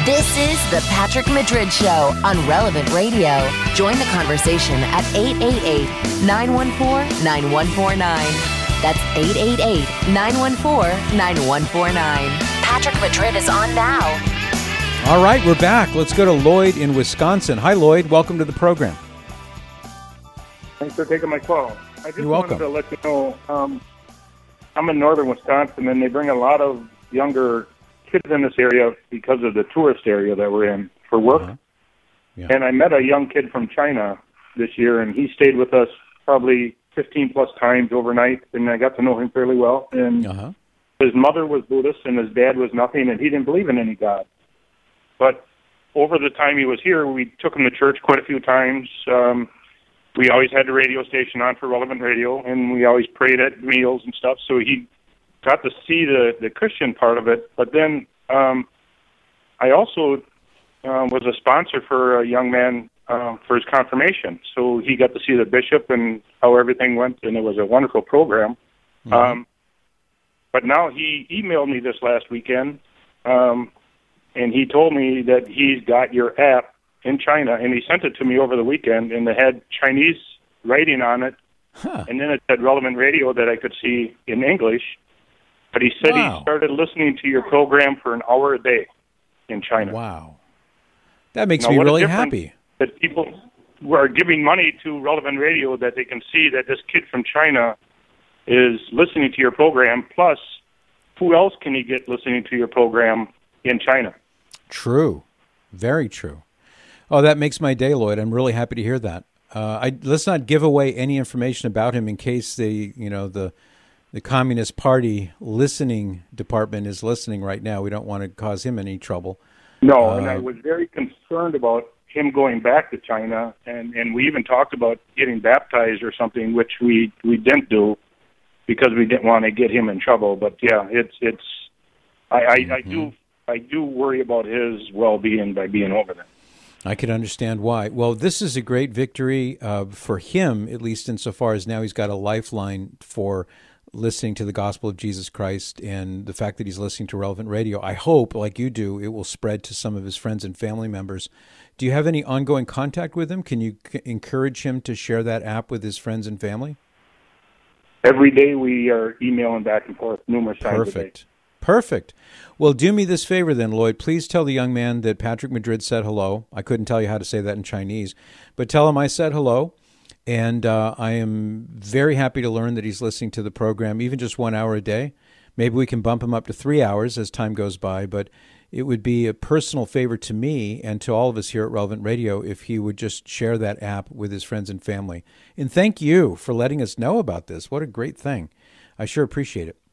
This is the Patrick Madrid Show on Relevant Radio. Join the conversation at 888-914-9149. That's 888-914-9149. Patrick Madrid is on now. All right, we're back. Let's go to Lloyd in Wisconsin. Hi, Lloyd. Welcome to the program. Thanks for taking my call. I just You're welcome. wanted to let you know, I'm in northern Wisconsin, and they bring a lot of younger kids in this area because of the tourist area that we're in for work. Uh-huh. Yeah. And I met a young kid from China this year, and he stayed with us probably 15-plus times overnight, and I got to know him fairly well. And his mother was Buddhist, and his dad was nothing, and he didn't believe in any God. But over the time he was here, we took him to church quite a few times. We always had the radio station on for Relevant Radio, and we always prayed at meals and stuff, so he got to see the Christian part of it. But then I also was a sponsor for a young man for his confirmation, so he got to see the bishop and how everything went, and it was a wonderful program. Mm-hmm. But now he emailed me this last weekend, and he told me that he's got your app in China, and he sent it to me over the weekend, and it had Chinese writing on it, and then it said Relevant Radio that I could see in English. But he said he started listening to your program for an hour a day in China. Wow. That makes me really happy. That people who are giving money to Relevant Radio, that they can see that this kid from China is listening to your program, plus who else can he get listening to your program in China? True. Very true. Oh, that makes my day, Lloyd. I'm really happy to hear that. Let's not give away any information about him in case the Communist Party listening department is listening right now. We don't want to cause him any trouble. No, and I was very concerned about him going back to China, and we even talked about getting baptized or something, which we didn't do because we didn't want to get him in trouble. But yeah, I do worry about his well-being by being over there. I can understand why. Well, this is a great victory for him, at least insofar as now he's got a lifeline for listening to the gospel of Jesus Christ, and the fact that he's listening to Relevant Radio. I hope, like you do, it will spread to some of his friends and family members. Do you have any ongoing contact with him? Can you encourage him to share that app with his friends and family? Every day we are emailing back and forth numerous times a day. Perfect. Well, do me this favor then, Lloyd. Please tell the young man that Patrick Madrid said hello. I couldn't tell you how to say that in Chinese, but tell him I said hello. And I am very happy to learn that he's listening to the program, even just 1 hour a day. Maybe we can bump him up to 3 hours as time goes by, but it would be a personal favor to me and to all of us here at Relevant Radio if he would just share that app with his friends and family. And thank you for letting us know about this. What a great thing. I sure appreciate it.